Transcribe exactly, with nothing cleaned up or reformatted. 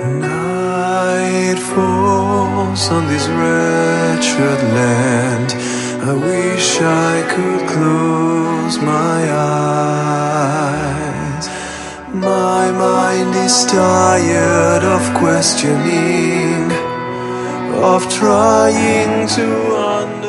Night falls on this wretched land. I wish I could close my eyes. My mind is tired of questioning, of trying to understand.